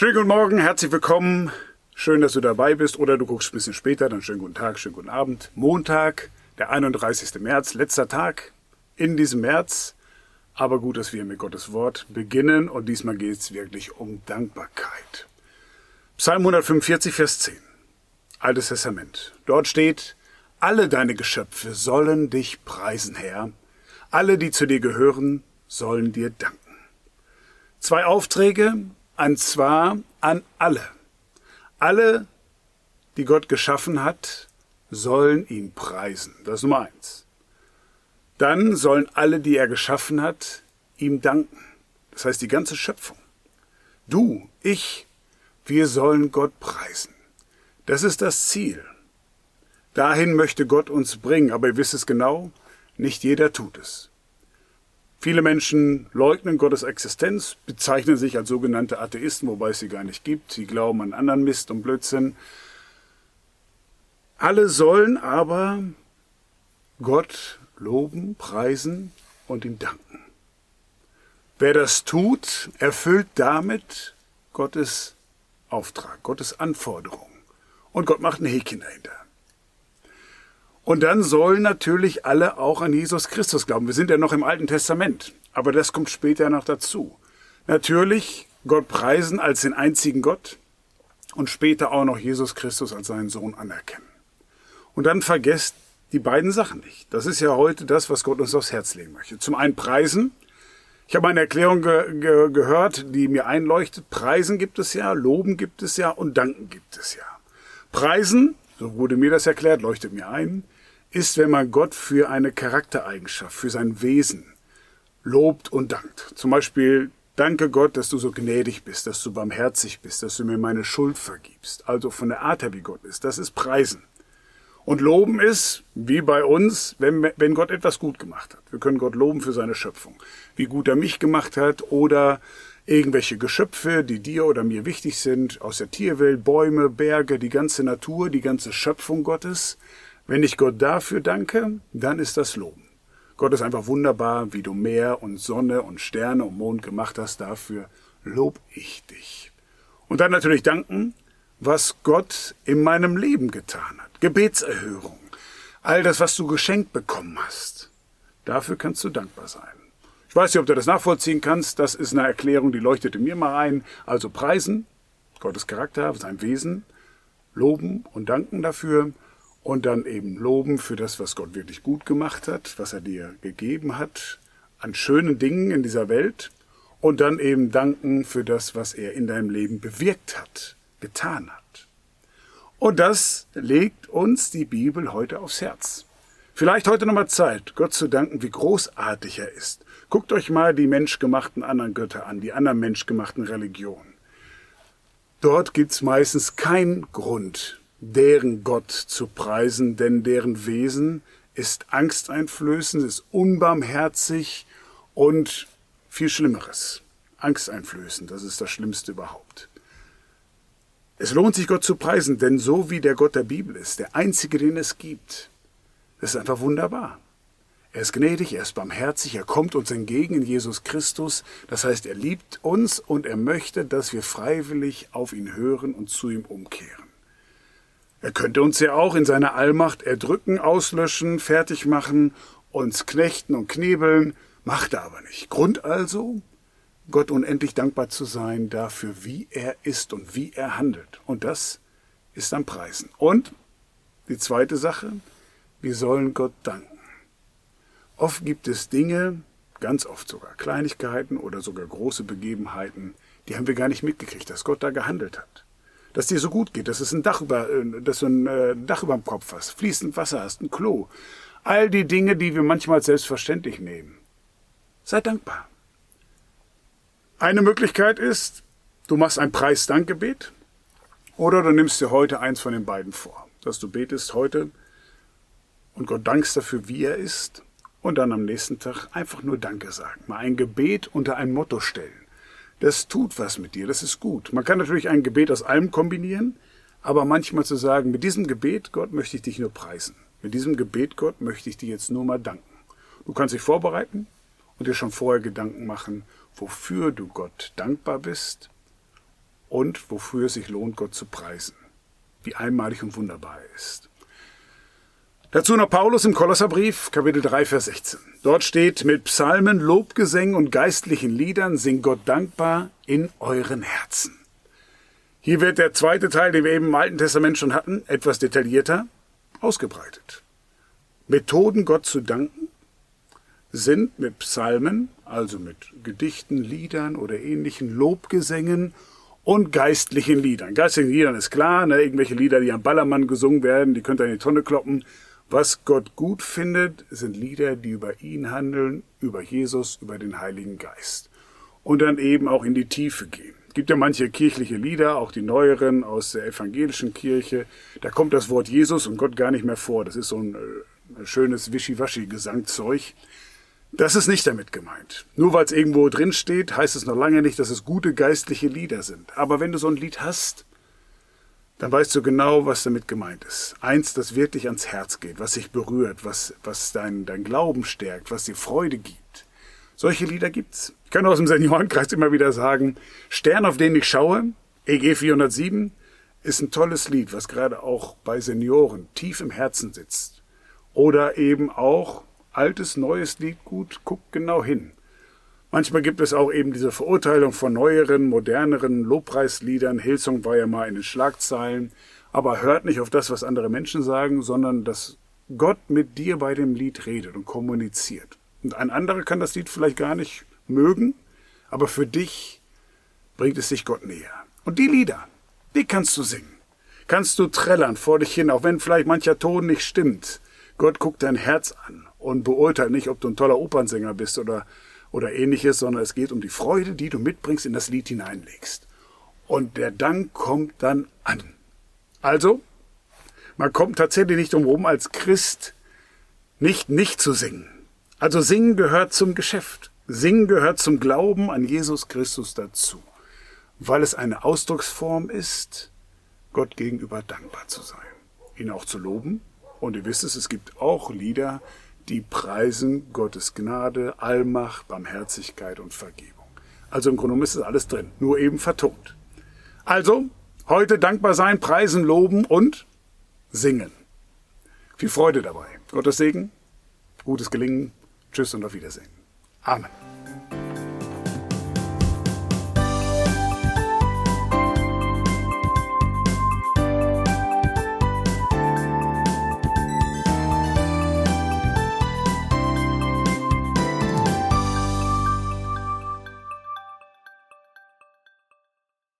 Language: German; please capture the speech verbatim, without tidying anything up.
Schönen guten Morgen, herzlich willkommen. Schön, dass du dabei bist. Oder du guckst ein bisschen später, dann schönen guten Tag, schönen guten Abend. Montag, der einunddreißigste März, letzter Tag in diesem März. Aber gut, dass wir mit Gottes Wort beginnen. Und diesmal geht es wirklich um Dankbarkeit. Psalm hundertfünfundvierzig, Vers zehn. Altes Testament. Dort steht: Alle deine Geschöpfe sollen dich preisen, Herr. Alle, die zu dir gehören, sollen dir danken. Zwei Aufträge, und zwar an alle. Alle, die Gott geschaffen hat, sollen ihn preisen. Das ist Nummer eins. Dann sollen alle, die er geschaffen hat, ihm danken. Das heißt, die ganze Schöpfung. Du, ich, wir sollen Gott preisen. Das ist das Ziel. Dahin möchte Gott uns bringen, aber ihr wisst es genau, nicht jeder tut es. Viele Menschen leugnen Gottes Existenz, bezeichnen sich als sogenannte Atheisten, wobei es sie gar nicht gibt. Sie glauben an anderen Mist und Blödsinn. Alle sollen aber Gott loben, preisen und ihm danken. Wer das tut, erfüllt damit Gottes Auftrag, Gottes Anforderung. Und Gott macht ein Häkchen dahinter. Und dann sollen natürlich alle auch an Jesus Christus glauben. Wir sind ja noch im Alten Testament, aber das kommt später noch dazu. Natürlich Gott preisen als den einzigen Gott und später auch noch Jesus Christus als seinen Sohn anerkennen. Und dann vergesst die beiden Sachen nicht. Das ist ja heute das, was Gott uns aufs Herz legen möchte. Zum einen preisen. Ich habe eine Erklärung ge ge gehört, die mir einleuchtet. Preisen gibt es ja, loben gibt es ja und danken gibt es ja. Preisen, so wurde mir das erklärt, leuchtet mir ein, ist, wenn man Gott für eine Charaktereigenschaft, für sein Wesen lobt und dankt. Zum Beispiel: Danke Gott, dass du so gnädig bist, dass du barmherzig bist, dass du mir meine Schuld vergibst. Also von der Art her, wie Gott ist. Das ist Preisen. Und Loben ist, wie bei uns, wenn, wenn Gott etwas gut gemacht hat. Wir können Gott loben für seine Schöpfung. Wie gut er mich gemacht hat oder irgendwelche Geschöpfe, die dir oder mir wichtig sind, aus der Tierwelt, Bäume, Berge, die ganze Natur, die ganze Schöpfung Gottes. Wenn ich Gott dafür danke, dann ist das Loben. Gott ist einfach wunderbar, wie du Meer und Sonne und Sterne und Mond gemacht hast. Dafür lob ich dich. Und dann natürlich danken, was Gott in meinem Leben getan hat. Gebetserhörung. All das, was du geschenkt bekommen hast. Dafür kannst du dankbar sein. Ich weiß nicht, ob du das nachvollziehen kannst. Das ist eine Erklärung, die leuchtete mir mal ein. Also preisen, Gottes Charakter, sein Wesen, loben und danken dafür. Und dann eben loben für das, was Gott wirklich gut gemacht hat, was er dir gegeben hat, an schönen Dingen in dieser Welt. Und dann eben danken für das, was er in deinem Leben bewirkt hat, getan hat. Und das legt uns die Bibel heute aufs Herz. Vielleicht heute nochmal Zeit, Gott zu danken, wie großartig er ist. Guckt euch mal die menschgemachten anderen Götter an, die anderen menschgemachten Religionen. Dort gibt's meistens keinen Grund, deren Gott zu preisen, denn deren Wesen ist angsteinflößend, ist unbarmherzig und viel Schlimmeres. Angsteinflößend, das ist das Schlimmste überhaupt. Es lohnt sich, Gott zu preisen, denn so wie der Gott der Bibel ist, der einzige, den es gibt, ist einfach wunderbar. Er ist gnädig, er ist barmherzig, er kommt uns entgegen in Jesus Christus. Das heißt, er liebt uns und er möchte, dass wir freiwillig auf ihn hören und zu ihm umkehren. Er könnte uns ja auch in seiner Allmacht erdrücken, auslöschen, fertig machen, uns knechten und knebeln, macht er aber nicht. Grund also, Gott unendlich dankbar zu sein dafür, wie er ist und wie er handelt. Und das ist am Preisen. Und die zweite Sache, wir sollen Gott danken. Oft gibt es Dinge, ganz oft sogar Kleinigkeiten oder sogar große Begebenheiten, die haben wir gar nicht mitgekriegt, dass Gott da gehandelt hat. Dass dir so gut geht, dass, es ein Dach über, dass du ein äh, Dach über dem Kopf hast, fließend Wasser hast, ein Klo. All die Dinge, die wir manchmal selbstverständlich nehmen. Sei dankbar. Eine Möglichkeit ist, du machst ein Preis-Dank-Gebet oder du nimmst dir heute eins von den beiden vor. Dass du betest heute und Gott dankst dafür, wie er ist und dann am nächsten Tag einfach nur Danke sagen. Mal ein Gebet unter ein Motto stellen. Das tut was mit dir, das ist gut. Man kann natürlich ein Gebet aus allem kombinieren, aber manchmal zu sagen, mit diesem Gebet, Gott, möchte ich dich nur preisen. Mit diesem Gebet, Gott, möchte ich dir jetzt nur mal danken. Du kannst dich vorbereiten und dir schon vorher Gedanken machen, wofür du Gott dankbar bist und wofür es sich lohnt, Gott zu preisen, wie einmalig und wunderbar er ist. Dazu noch Paulus im Kolosserbrief, Kapitel drei, Vers sechzehn. Dort steht, mit Psalmen, Lobgesängen und geistlichen Liedern singt Gott dankbar in euren Herzen. Hier wird der zweite Teil, den wir eben im Alten Testament schon hatten, etwas detaillierter ausgebreitet. Methoden, Gott zu danken, sind mit Psalmen, also mit Gedichten, Liedern oder ähnlichen Lobgesängen und geistlichen Liedern. Geistlichen Liedern ist klar, ne, irgendwelche Lieder, die am Ballermann gesungen werden, die könnt ihr in die Tonne kloppen. Was Gott gut findet, sind Lieder, die über ihn handeln, über Jesus, über den Heiligen Geist. Und dann eben auch in die Tiefe gehen. Es gibt ja manche kirchliche Lieder, auch die neueren aus der evangelischen Kirche. Da kommt das Wort Jesus und Gott gar nicht mehr vor. Das ist so ein, ein schönes Wischiwaschi-Gesangzeug. Das ist nicht damit gemeint. Nur weil es irgendwo drin steht, heißt es noch lange nicht, dass es gute geistliche Lieder sind. Aber wenn du so ein Lied hast, dann weißt du genau, was damit gemeint ist. Eins, das wirklich ans Herz geht, was dich berührt, was, was dein, dein Glauben stärkt, was dir Freude gibt. Solche Lieder gibt's. Ich kann aus dem Seniorenkreis immer wieder sagen, Stern, auf den ich schaue, E G vierhundertsieben, ist ein tolles Lied, was gerade auch bei Senioren tief im Herzen sitzt. Oder eben auch altes, neues Lied, gut, guckt genau hin. Manchmal gibt es auch eben diese Verurteilung von neueren, moderneren Lobpreisliedern. Hillsong war ja mal in den Schlagzeilen. Aber hört nicht auf das, was andere Menschen sagen, sondern dass Gott mit dir bei dem Lied redet und kommuniziert. Und ein anderer kann das Lied vielleicht gar nicht mögen, aber für dich bringt es dich Gott näher. Und die Lieder, die kannst du singen. Kannst du trällern vor dich hin, auch wenn vielleicht mancher Ton nicht stimmt. Gott guckt dein Herz an und beurteilt nicht, ob du ein toller Opernsänger bist oder oder ähnliches, sondern es geht um die Freude, die du mitbringst, in das Lied hineinlegst. Und der Dank kommt dann an. Also, man kommt tatsächlich nicht drum herum, als Christ nicht nicht zu singen. Also singen gehört zum Geschäft. Singen gehört zum Glauben an Jesus Christus dazu. Weil es eine Ausdrucksform ist, Gott gegenüber dankbar zu sein. Ihn auch zu loben. Und ihr wisst es, es gibt auch Lieder, die preisen Gottes Gnade, Allmacht, Barmherzigkeit und Vergebung. Also im Grunde genommen ist es alles drin, nur eben vertont. Also, heute dankbar sein, preisen, loben und singen. Viel Freude dabei. Gottes Segen, gutes Gelingen, tschüss und auf Wiedersehen. Amen.